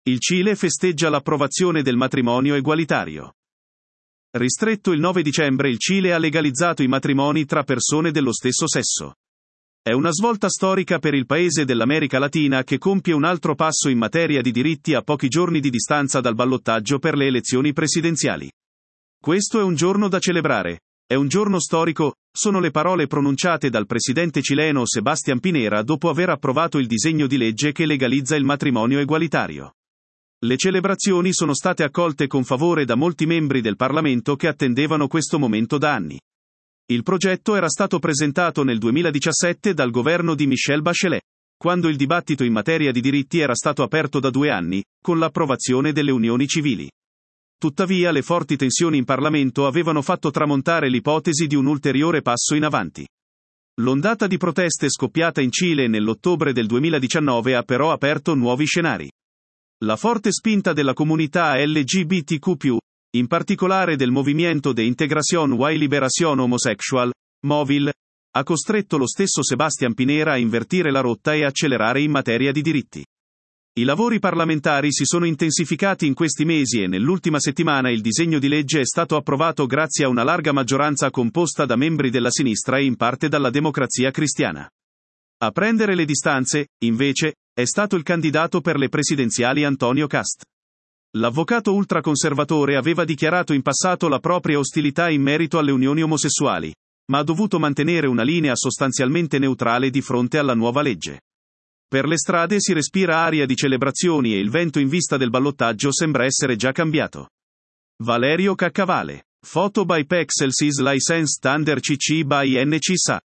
Il Cile festeggia l'approvazione del matrimonio egualitario. Ristretto il 9 dicembre il Cile ha legalizzato i matrimoni tra persone dello stesso sesso. È una svolta storica per il paese dell'America Latina che compie un altro passo in materia di diritti a pochi giorni di distanza dal ballottaggio per le elezioni presidenziali. Questo è un giorno da celebrare. È un giorno storico, sono le parole pronunciate dal presidente cileno Sebastián Pinera dopo aver approvato il disegno di legge che legalizza il matrimonio egualitario. Le celebrazioni sono state accolte con favore da molti membri del Parlamento che attendevano questo momento da anni. Il progetto era stato presentato nel 2017 dal governo di Michelle Bachelet, quando il dibattito in materia di diritti era stato aperto da 2 anni, con l'approvazione delle unioni civili. Tuttavia le forti tensioni in Parlamento avevano fatto tramontare l'ipotesi di un ulteriore passo in avanti. L'ondata di proteste scoppiata in Cile nell'ottobre del 2019 ha però aperto nuovi scenari. La forte spinta della comunità LGBTQ+, in particolare del movimento de Integración y Liberación Homosexual, MOVIL, ha costretto lo stesso Sebastián Pinera a invertire la rotta e accelerare in materia di diritti. I lavori parlamentari si sono intensificati in questi mesi e nell'ultima settimana il disegno di legge è stato approvato grazie a una larga maggioranza composta da membri della sinistra e in parte dalla Democrazia Cristiana. A prendere le distanze, invece, è stato il candidato per le presidenziali Antonio Cast. L'avvocato ultraconservatore aveva dichiarato in passato la propria ostilità in merito alle unioni omosessuali, ma ha dovuto mantenere una linea sostanzialmente neutrale di fronte alla nuova legge. Per le strade si respira aria di celebrazioni e il vento in vista del ballottaggio sembra essere già cambiato. Valerio Caccavale. Foto by Pexels is licensed under CC by NC SA.